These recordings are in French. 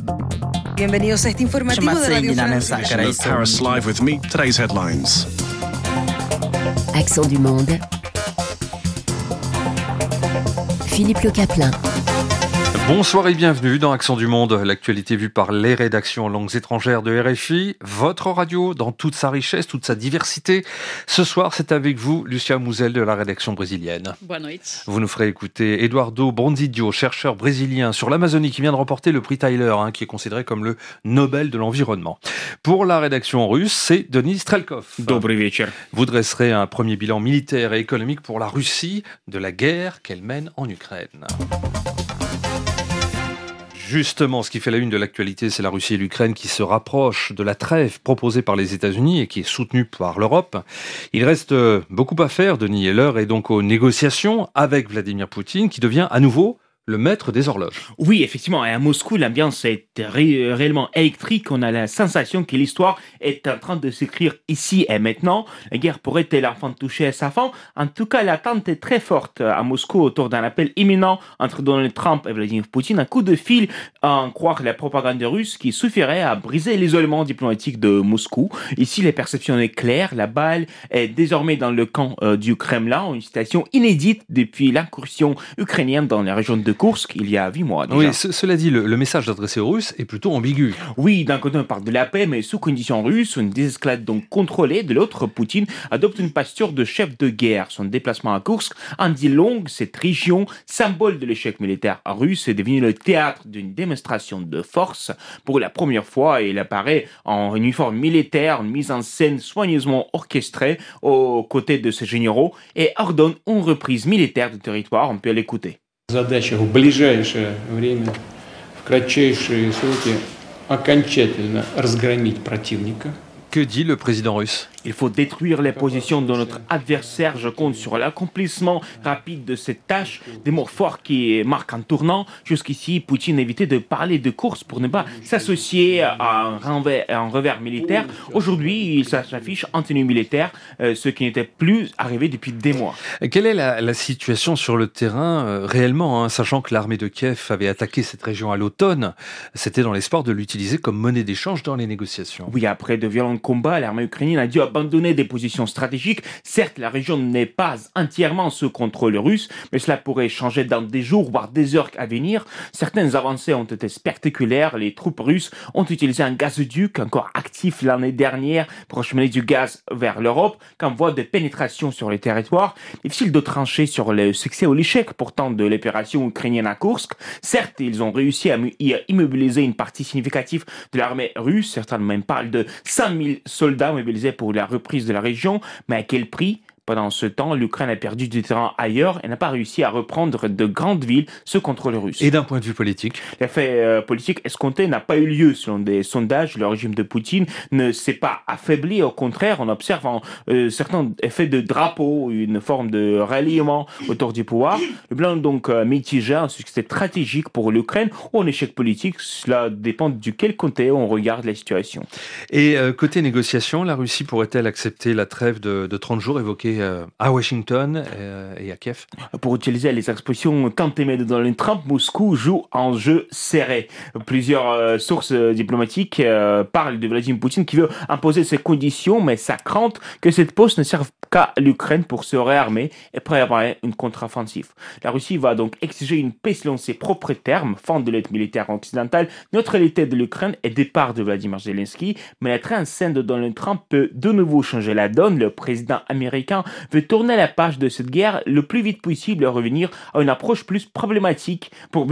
Bienvenidos a este informativo de Radio France. Paris Live with me. Today's headlines. Accent du monde. Philippe Le Caplin. Bonsoir et bienvenue dans Accent du Monde, l'actualité vue par les rédactions en langues étrangères de RFI, votre radio dans toute sa richesse, toute sa diversité. Ce soir, c'est avec vous, Lucia Mouzel de la rédaction brésilienne. Boa noite. Vous nous ferez écouter Eduardo Bronzidio, chercheur brésilien sur l'Amazonie qui vient de remporter le prix Tyler, qui est considéré comme le Nobel de l'environnement. Pour la rédaction russe, c'est Denis Strelkov. Добрый вечер. Vous dresserez un premier bilan militaire et économique pour la Russie de la guerre qu'elle mène en Ukraine. Justement, ce qui fait la une de l'actualité, c'est la Russie et l'Ukraine qui se rapprochent de la trêve proposée par les États-Unis et qui est soutenue par l'Europe. Il reste beaucoup à faire, Denis, et l'heure est donc aux négociations avec Vladimir Poutine qui devient à nouveau le maître des horloges. Oui, effectivement, et à Moscou, l'ambiance est réellement électrique. On a la sensation que l'histoire est en train de s'écrire ici et maintenant. La guerre pourrait-elle enfin toucher à sa fin? En tout cas, l'attente est très forte à Moscou autour d'un appel imminent entre Donald Trump et Vladimir Poutine. Un coup de fil à en croire la propagande russe qui suffirait à briser l'isolement diplomatique de Moscou. Ici, la perception est claire. La balle est désormais dans le camp du Kremlin. Une situation inédite depuis l'incursion ukrainienne dans la région de Kursk il y a 8 mois déjà. Oui, cela dit, le message adressé aux Russes est plutôt ambigu. Oui, d'un côté on parle de la paix, mais sous conditions russes, une désescalade donc contrôlée. De l'autre, Poutine adopte une posture de chef de guerre. Son déplacement à Kursk en dit long. Cette région, symbole de l'échec militaire russe, est devenue le théâtre d'une démonstration de force. Pour la première fois, il apparaît en uniforme militaire, une mise en scène soigneusement orchestrée aux côtés de ses généraux et ordonne une reprise militaire du territoire. On peut l'écouter. Задача в ближайшее время, в кратчайшие сроки окончательно разгромить противника. Que dit le président russe ? Il faut détruire les positions de notre adversaire. Je compte sur l'accomplissement rapide de cette tâche. Des mots forts qui marquent un tournant. Jusqu'ici, Poutine évitait de parler de course pour ne pas s'associer à un revers militaire. Aujourd'hui, il s'affiche en tenue militaire, ce qui n'était plus arrivé depuis des mois. Quelle est la situation sur le terrain réellement, sachant que l'armée de Kiev avait attaqué cette région à l'automne? C'était dans l'espoir de l'utiliser comme monnaie d'échange dans les négociations. Oui, après de violents combats, l'armée ukrainienne a dû abandonner des positions stratégiques. Certes, la région n'est pas entièrement sous contrôle russe, mais cela pourrait changer dans des jours, voire des heures à venir. Certaines avancées ont été spectaculaires. Les troupes russes ont utilisé un gazoduc encore actif l'année dernière pour acheminer du gaz vers l'Europe, comme voie de pénétration sur les territoires. Difficile de trancher sur le succès ou l'échec pourtant de l'opération ukrainienne à Kursk. Certes, ils ont réussi à immobiliser une partie significative de l'armée russe. Certains même parlent de 100 000 soldats mobilisés pour la reprise de la région, mais à quel prix? Pendant ce temps, l'Ukraine a perdu du terrain ailleurs et n'a pas réussi à reprendre de grandes villes sous contrôle russe. Et d'un point de vue politique? L'effet politique escompté n'a pas eu lieu. Selon des sondages, le régime de Poutine ne s'est pas affaibli. Au contraire, on observe certains effets de drapeau, une forme de ralliement autour du pouvoir. Le bilan donc mitigé, un succès stratégique pour l'Ukraine ou un échec politique. Cela dépend duquel côté on regarde la situation. Et côté négociation, la Russie pourrait-elle accepter la trêve de 30 jours évoquée à Washington et à Kiev? Pour utiliser les expressions tant aimées de Donald Trump, Moscou joue un jeu serré. Plusieurs sources diplomatiques parlent de Vladimir Poutine qui veut imposer ses conditions, mais ça crainte que cette pause ne serve qu'à l'Ukraine pour se réarmer et préparer une contre-offensive. La Russie va donc exiger une paix selon ses propres termes, fin de l'aide militaire occidentale, neutralité de l'Ukraine et départ de Vladimir Zelensky. Mais la très en scène de Donald Trump peut de nouveau changer la donne. Le président américain veut tourner la page de cette guerre le plus vite possible et revenir à une approche plus pragmatique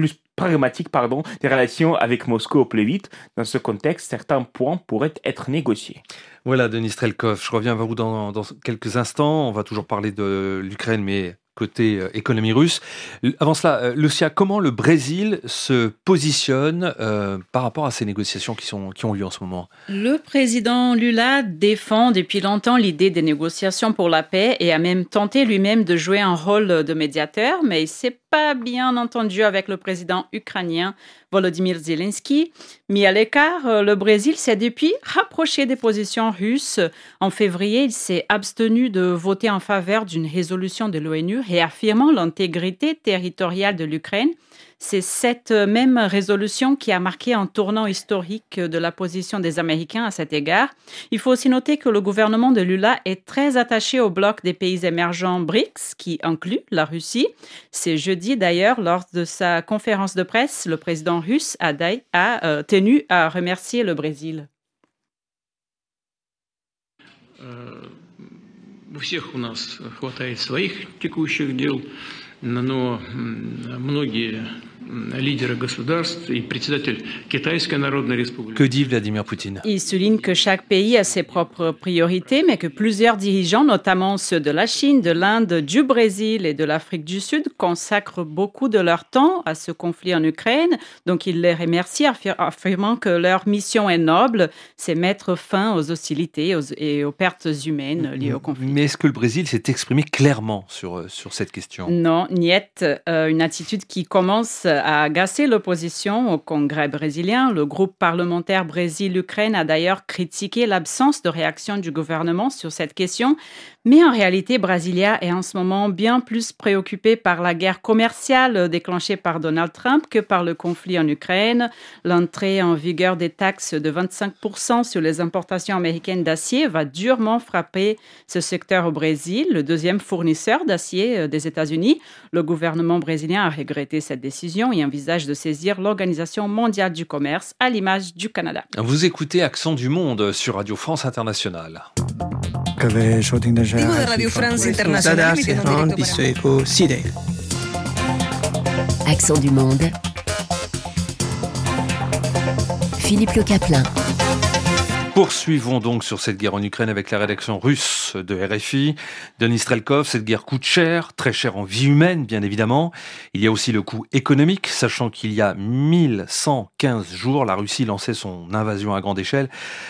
des relations avec Moscou au plus vite. Dans ce contexte, certains points pourraient être négociés. Voilà, Denis Strelkov, je reviens vers vous dans quelques instants. On va toujours parler de l'Ukraine, mais côté économie russe. Avant cela, Lucia, comment le Brésil se positionne par rapport à ces négociations qui ont lieu en ce moment? Le président Lula défend depuis longtemps l'idée des négociations pour la paix et a même tenté lui-même de jouer un rôle de médiateur, mais il s'est pas bien entendu avec le président ukrainien Volodymyr Zelensky. Mis à l'écart, le Brésil s'est depuis rapproché des positions russes. En février, il s'est abstenu de voter en faveur d'une résolution de l'ONU réaffirmant l'intégrité territoriale de l'Ukraine. C'est cette même résolution qui a marqué un tournant historique de la position des Américains à cet égard. Il faut aussi noter que le gouvernement de Lula est très attaché au bloc des pays émergents BRICS, qui inclut la Russie. C'est jeudi d'ailleurs, lors de sa conférence de presse, le président russe a tenu à remercier le Brésil. У всех у нас хватает своих текущих дел, но многие лидеры государств и председатель Китайской Народной Республики. Que dit Vladimir Poutine? Il souligne que chaque pays a ses propres priorités, mais que plusieurs dirigeants, notamment ceux de la Chine, de l'Inde, du Brésil et de l'Afrique du Sud, consacrent beaucoup de leur temps à ce conflit en Ukraine. Donc il les remercie, affirmant que leur mission est noble, c'est mettre fin aux hostilités et aux pertes humaines liées au conflit. Mais est-ce que le Brésil s'est exprimé clairement sur cette question? Non, niet. Une attitude qui commence à agacer l'opposition au Congrès brésilien. Le groupe parlementaire Brésil-Ukraine a d'ailleurs critiqué l'absence de réaction du gouvernement sur cette question. Mais en réalité, Brasilia est en ce moment bien plus préoccupé par la guerre commerciale déclenchée par Donald Trump que par le conflit en Ukraine. L'entrée en vigueur des taxes de 25% sur les importations américaines d'acier va durement frapper ce secteur au Brésil, le deuxième fournisseur d'acier des États-Unis. Le gouvernement brésilien a regretté cette décision et envisage de saisir l'Organisation mondiale du commerce à l'image du Canada. Vous écoutez Accent du Monde sur Radio France Internationale. de Radio France Internationale Accent du monde. Philippe Le Caplin. Poursuivons donc sur cette guerre en Ukraine avec la rédaction russe de RFI. Denis Strelkov, cette guerre coûte cher, très cher en vie humaine, bien évidemment. Il y a aussi le coût économique, sachant qu'il y a 1115 jours, la Russie lançait son invasion à grande échelle.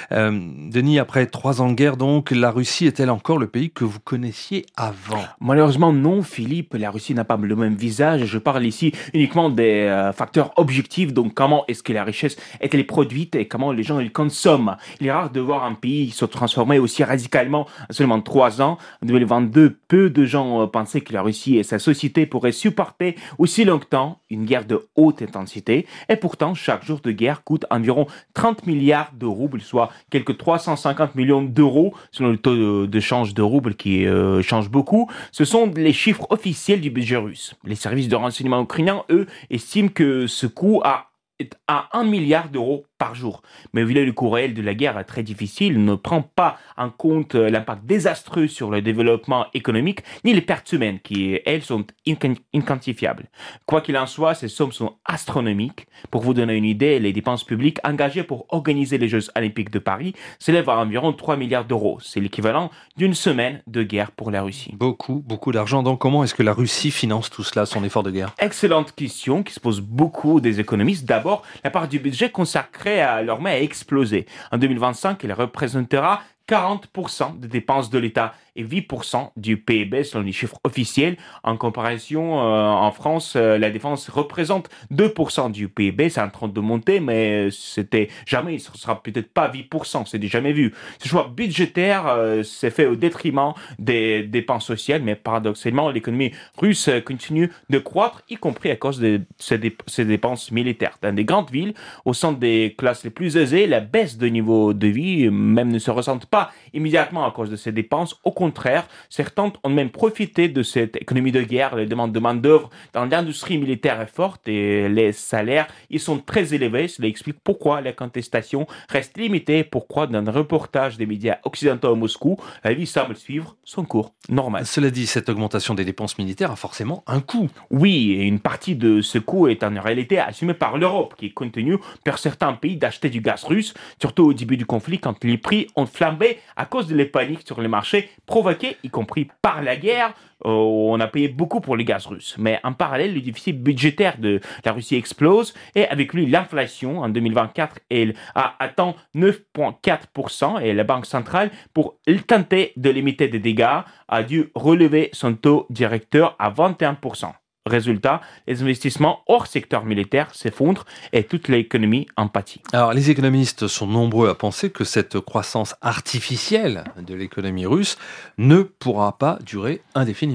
Denis, après 3 ans de guerre, donc, la Russie est-elle encore le pays que vous connaissiez avant? Malheureusement, non, Philippe. La Russie n'a pas le même visage. Je parle ici uniquement des facteurs objectifs. Donc, comment est-ce que la richesse est-elle produite et comment les gens le consomment? Il est rare de voir un pays se transformer aussi radicalement en seulement 3 ans. En 2022, peu de gens pensaient que la Russie et sa société pourraient supporter aussi longtemps une guerre de haute intensité. Et pourtant, chaque jour de guerre coûte environ 30 milliards de roubles, soit quelques 350 millions d'euros, selon le taux de change de roubles qui change beaucoup. Ce sont les chiffres officiels du budget russe. Les services de renseignement ukrainiens, eux, estiment que ce coût est à 1 milliard d'euros par jour. Mais vu le coût réel de la guerre est très difficile, ne prend pas en compte l'impact désastreux sur le développement économique, ni les pertes humaines qui, elles, sont inquantifiables. Quoi qu'il en soit, ces sommes sont astronomiques. Pour vous donner une idée, les dépenses publiques engagées pour organiser les Jeux Olympiques de Paris s'élèvent à environ 3 milliards d'euros. C'est l'équivalent d'une semaine de guerre pour la Russie. Beaucoup d'argent. Donc comment est-ce que la Russie finance tout cela, son effort de guerre? Excellente question qui se pose beaucoup des économistes. D'abord, la part du budget consacrée à l'armée a explosé. En 2025, elle représentera 40% des dépenses de l'État et 8% du PIB selon les chiffres officiels. En comparaison, en France, la défense représente 2% du PIB. C'est en train de monter, mais ce sera peut-être pas 8%, c'est jamais vu. Ce choix budgétaire s'est fait au détriment des dépenses sociales, mais paradoxalement, l'économie russe continue de croître, y compris à cause de ses dépenses militaires. Dans des grandes villes, au sein des classes les plus aisées, la baisse de niveau de vie même ne se ressent pas immédiatement à cause de ces dépenses. Au contraire, certains ont même profité de cette économie de guerre. Les demandes de main-d'œuvre dans l'industrie militaire est forte et les salaires, ils sont très élevés. Cela explique pourquoi la contestation reste limitée, pourquoi dans un reportage des médias occidentaux à Moscou, la vie semble suivre son cours normal. Cela dit, cette augmentation des dépenses militaires a forcément un coût. Oui, et une partie de ce coût est en réalité assumée par l'Europe, qui continue par certains pays d'acheter du gaz russe, surtout au début du conflit quand les prix ont flambé à cause de la panique sur les marchés provoquée, y compris par la guerre. On a payé beaucoup pour les gaz russes. Mais en parallèle, le déficit budgétaire de la Russie explose et avec lui, l'inflation en 2024, elle a atteint 9,4% et la Banque centrale, pour tenter de limiter des dégâts, a dû relever son taux directeur à 21%. Résultat, les investissements hors secteur militaire s'effondrent et toute l'économie en pâtit. Alors, les économistes sont nombreux à penser que cette croissance artificielle de l'économie russe ne pourra pas durer indéfiniment.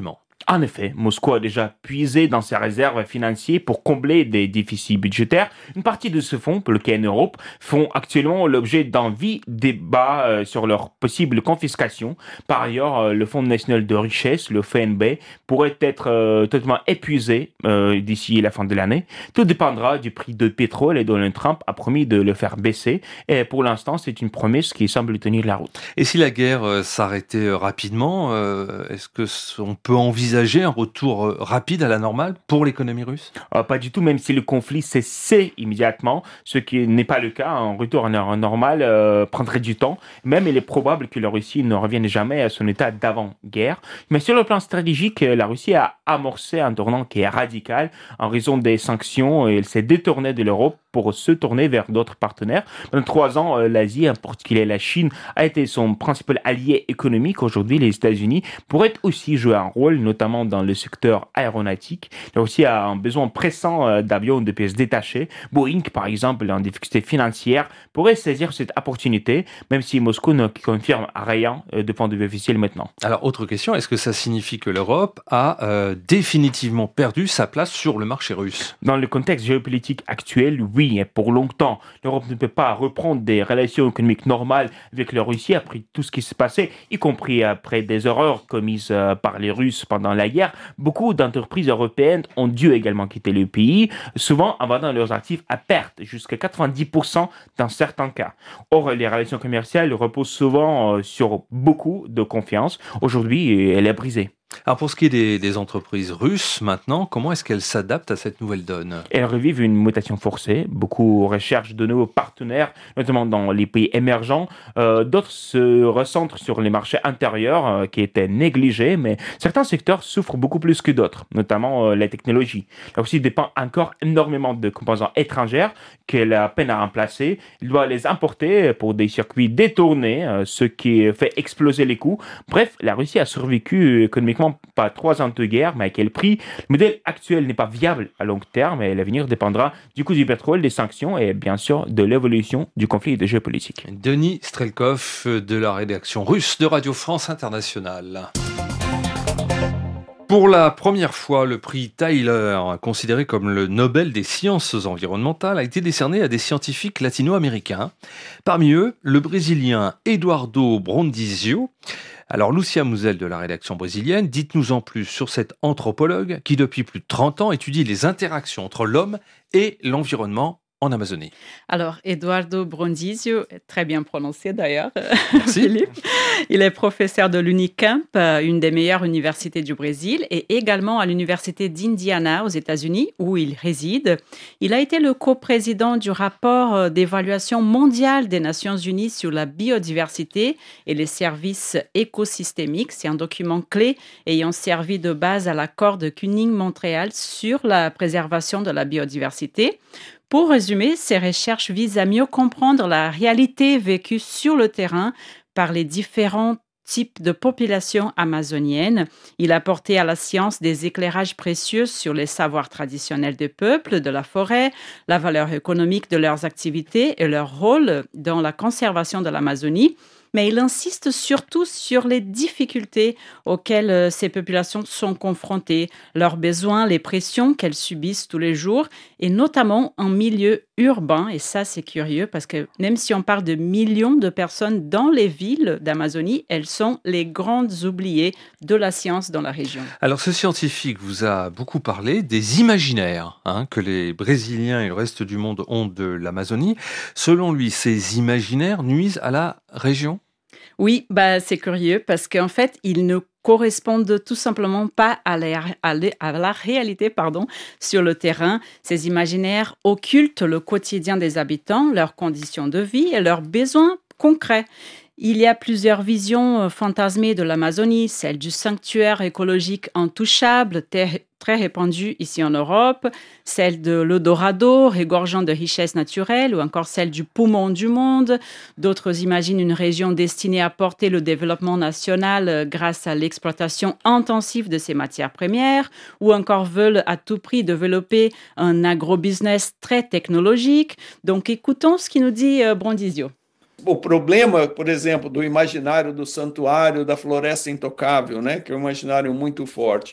En effet, Moscou a déjà puisé dans ses réserves financières pour combler des déficits budgétaires. Une partie de ce fonds, bloqués en Europe, font actuellement l'objet d'envie débats sur leur possible confiscation. Par ailleurs, le Fonds national de richesse, le FNB, pourrait être totalement épuisé d'ici la fin de l'année. Tout dépendra du prix de pétrole et Donald Trump a promis de le faire baisser. Et pour l'instant, c'est une promesse qui semble tenir la route. Et si la guerre s'arrêtait rapidement, est-ce que on peut envisager un retour rapide à la normale pour l'économie russe? Pas du tout, même si le conflit cessait immédiatement, ce qui n'est pas le cas. Un retour à la normale prendrait du temps. Même il est probable que la Russie ne revienne jamais à son état d'avant-guerre. Mais sur le plan stratégique, la Russie a amorcé un tournant qui est radical en raison des sanctions et elle s'est détournée de l'Europe pour se tourner vers d'autres partenaires. Pendant 3 ans, l'Asie, en particulier la Chine, a été son principal allié économique. Aujourd'hui, les États-Unis pourraient aussi jouer un rôle, notamment dans le secteur aéronautique. La Russie a un besoin pressant d'avions de pièces détachées. Boeing, par exemple, en difficulté financière, pourrait saisir cette opportunité, même si Moscou ne confirme rien de point de vue officiel maintenant. Alors, autre question, est-ce que ça signifie que l'Europe a définitivement perdu sa place sur le marché russe? Dans le contexte géopolitique actuel, oui, et pour longtemps, l'Europe ne peut pas reprendre des relations économiques normales avec la Russie après tout ce qui s'est passé, y compris après des erreurs commises par les Russes pendant la guerre. Beaucoup d'entreprises européennes ont dû également quitter le pays, souvent en vendant leurs actifs à perte, jusqu'à 90% dans certains cas. Or, les relations commerciales reposent souvent sur beaucoup de confiance. Aujourd'hui, elle est brisée. Alors pour ce qui est des entreprises russes maintenant, comment est-ce qu'elles s'adaptent à cette nouvelle donne? Elles revivent une mutation forcée. Beaucoup recherchent de nouveaux partenaires, notamment dans les pays émergents. D'autres se recentrent sur les marchés intérieurs qui étaient négligés, mais certains secteurs souffrent beaucoup plus que d'autres, notamment la technologie. Là aussi dépend encore énormément de composants étrangers qu'elle a peine à remplacer. Il doit les importer pour des circuits détournés, ce qui fait exploser les coûts. Bref, la Russie a survécu économiquement pas 3 ans de guerre, mais à quel prix? Le modèle actuel n'est pas viable à long terme et l'avenir dépendra du coût du pétrole, des sanctions et bien sûr de l'évolution du conflit et de géopolitique. Denis Strelkov de la rédaction russe de Radio France Internationale. Pour la première fois, le prix Tyler, considéré comme le Nobel des sciences environnementales, a été décerné à des scientifiques latino-américains. Parmi eux, le Brésilien Eduardo Brondizio. Alors, Lucia Mouzel de la rédaction brésilienne, dites-nous en plus sur cet anthropologue qui, depuis plus de 30 ans, étudie les interactions entre l'homme et l'environnement en Amazonie. Alors, Eduardo Brondizio, très bien prononcé d'ailleurs, Merci. Philippe. Il est professeur de l'Unicamp, une des meilleures universités du Brésil, et également à l'université d'Indiana aux États-Unis, où il réside. Il a été le coprésident du rapport d'évaluation mondiale des Nations Unies sur la biodiversité et les services écosystémiques. C'est un document clé ayant servi de base à l'accord de Kunming-Montréal sur la préservation de la biodiversité. Pour résumer, ces recherches visent à mieux comprendre la réalité vécue sur le terrain par les différents types de populations amazoniennes. Il a apporté à la science des éclairages précieux sur les savoirs traditionnels des peuples, de la forêt, la valeur économique de leurs activités et leur rôle dans la conservation de l'Amazonie. Mais il insiste surtout sur les difficultés auxquelles ces populations sont confrontées, leurs besoins, les pressions qu'elles subissent tous les jours, et notamment en milieu urbain. Et ça, c'est curieux parce que même si on parle de millions de personnes dans les villes d'Amazonie, elles sont les grandes oubliées de la science dans la région. Alors, ce scientifique vous a beaucoup parlé des imaginaires que les Brésiliens et le reste du monde ont de l'Amazonie. Selon lui, ces imaginaires nuisent à la région? Oui, c'est curieux parce qu'en fait, ils ne correspondent tout simplement pas à la réalité sur le terrain. Ces imaginaires occultent le quotidien des habitants, leurs conditions de vie et leurs besoins concrets. Il y a plusieurs visions fantasmées de l'Amazonie, celle du sanctuaire écologique intouchable, très répandue ici en Europe, celle de l'Eldorado, regorgeant de richesses naturelles, ou encore celle du poumon du monde. D'autres imaginent une région destinée à porter le développement national grâce à l'exploitation intensive de ses matières premières, ou encore veulent à tout prix développer un agrobusiness très technologique. Donc écoutons ce qu'il nous dit Brondizio. O problema, por exemplo, do imaginário do santuário da floresta intocável, né, que é um imaginário muito forte.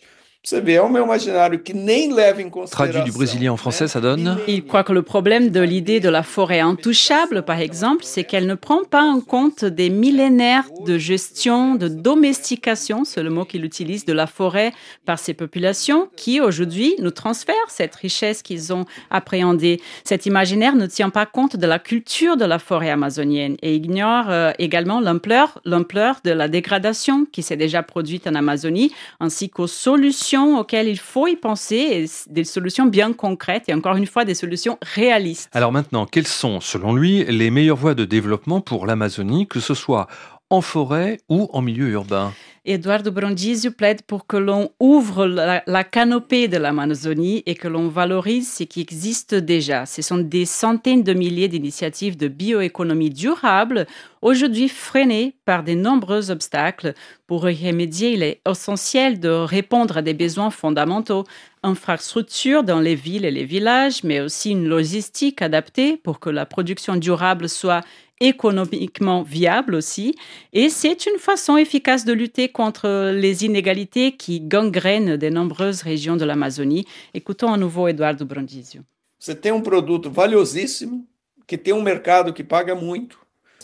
Traduit du brésilien en français, ça donne... Il croit que le problème de l'idée de la forêt intouchable, par exemple, c'est qu'elle ne prend pas en compte des millénaires de gestion, de domestication, c'est le mot qu'il utilise, de la forêt par ces populations qui, aujourd'hui, nous transfèrent cette richesse qu'ils ont appréhendée. Cet imaginaire ne tient pas compte de la culture de la forêt amazonienne et ignore également l'ampleur de la dégradation qui s'est déjà produite en Amazonie, ainsi qu'aux solutions auxquelles il faut y penser, et des solutions bien concrètes et encore une fois des solutions réalistes. Alors maintenant, quelles sont, selon lui, les meilleures voies de développement pour l'Amazonie, que ce soit en forêt ou en milieu urbain? Eduardo Brandizio plaide pour que l'on ouvre la canopée de l'Amazonie et que l'on valorise ce qui existe déjà. Ce sont des centaines de milliers d'initiatives de bioéconomie durable, aujourd'hui freinées par de nombreux obstacles. Pour y remédier, il est essentiel de répondre à des besoins fondamentaux, infrastructures dans les villes et les villages, mais aussi une logistique adaptée pour que la production durable soit économiquement viable aussi. Et c'est une façon efficace de lutter contre les inégalités qui gangrènent de nombreuses régions de l'Amazonie. Écoutons à nouveau Eduardo Brandizio. Você tem produto valiosíssimo, que tem mercado que paga muito.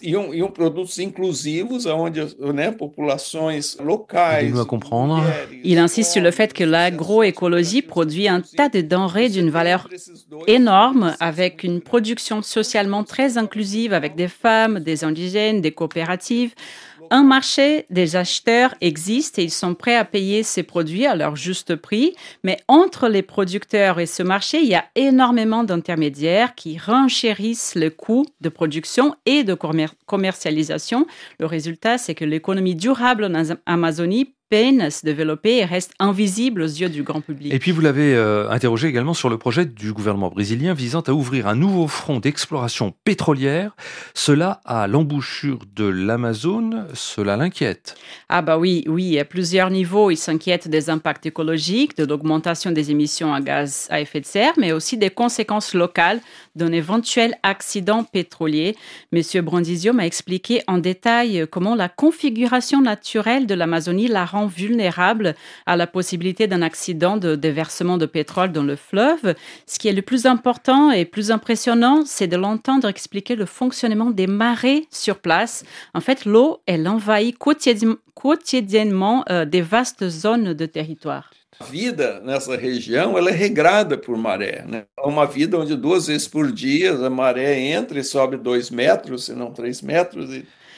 Produtos inclusivos, onde populações locales. Aidez-nous à comprendre. Il insiste sur le fait que l'agroécologie produit un tas de denrées d'une valeur énorme, avec une production socialement très inclusive, avec des femmes, des indigènes, des coopératives. Un marché des acheteurs existe et ils sont prêts à payer ces produits à leur juste prix. Mais entre les producteurs et ce marché, il y a énormément d'intermédiaires qui renchérissent le coût de production et de commercialisation. Le résultat, c'est que l'économie durable en Amazonie peine à se développer et reste invisible aux yeux du grand public. Et puis vous l'avez interrogé également sur le projet du gouvernement brésilien visant à ouvrir un nouveau front d'exploration pétrolière. Cela à l'embouchure de l'Amazone, cela l'inquiète. Ah bah oui, à plusieurs niveaux, il s'inquiète des impacts écologiques, de l'augmentation des émissions à gaz à effet de serre, mais aussi des conséquences locales d'un éventuel accident pétrolier. Monsieur Brandizio m'a expliqué en détail comment la configuration naturelle de l'Amazonie la rend vulnérable à la possibilité d'un accident de déversement de pétrole dans le fleuve. Ce qui est le plus important et plus impressionnant, c'est de l'entendre expliquer le fonctionnement des marées sur place. En fait, l'eau, elle envahit quotidiennement des vastes zones de territoire. A vida nessa região ela é regrada por maré, né? Uma vida onde 2 vezes por dia a maré entra e sobe 2 metros, se não 3 metros.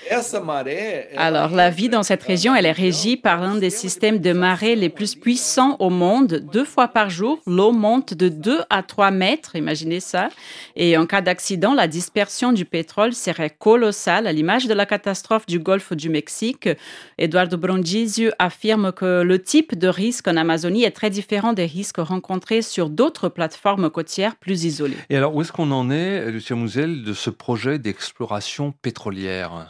Alors, la vie dans cette région, elle est régie par l'un des systèmes de marée les plus puissants au monde. 2 fois par jour, l'eau monte de 2 à 3 mètres, imaginez ça. Et en cas d'accident, la dispersion du pétrole serait colossale, à l'image de la catastrophe du golfe du Mexique. Eduardo Brandizio affirme que le type de risque en Amazonie est très différent des risques rencontrés sur d'autres plateformes côtières plus isolées. Et alors, où est-ce qu'on en est, Lucia Mouzel, de ce projet d'exploration pétrolière ?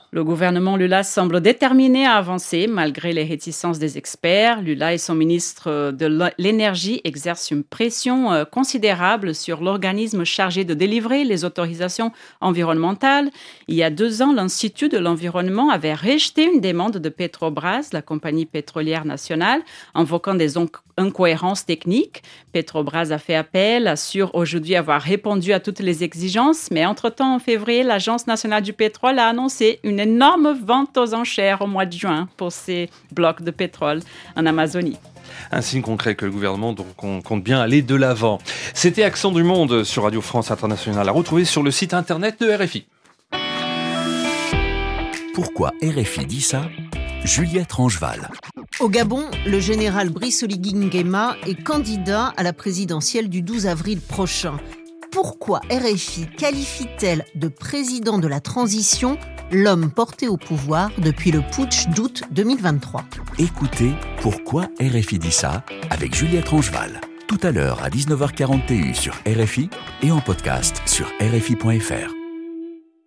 Le gouvernement Lula semble déterminé à avancer malgré les réticences des experts. Lula et son ministre de l'énergie exercent une pression considérable sur l'organisme chargé de délivrer les autorisations environnementales. Il y a 2 ans, l'Institut de l'environnement avait rejeté une demande de Petrobras, la compagnie pétrolière nationale, invoquant des incohérences techniques. Petrobras a fait appel, assure aujourd'hui avoir répondu à toutes les exigences, mais entre-temps, en février, l'Agence nationale du pétrole a annoncé une énorme vente aux enchères au mois de juin pour ces blocs de pétrole en Amazonie. Un signe concret que le gouvernement compte bien aller de l'avant. C'était Accent du Monde sur Radio France Internationale, à retrouver sur le site internet de RFI. Pourquoi RFI dit ça ? Juliette Rangeval. Au Gabon, le général Brice Oligui Nguema est candidat à la présidentielle du 12 avril prochain. Pourquoi RFI qualifie-t-elle de président de la transition l'homme porté au pouvoir depuis le putsch d'août 2023 ? Écoutez Pourquoi RFI dit ça avec Juliette Rangeval. Tout à l'heure à 19h41 sur RFI et en podcast sur RFI.fr.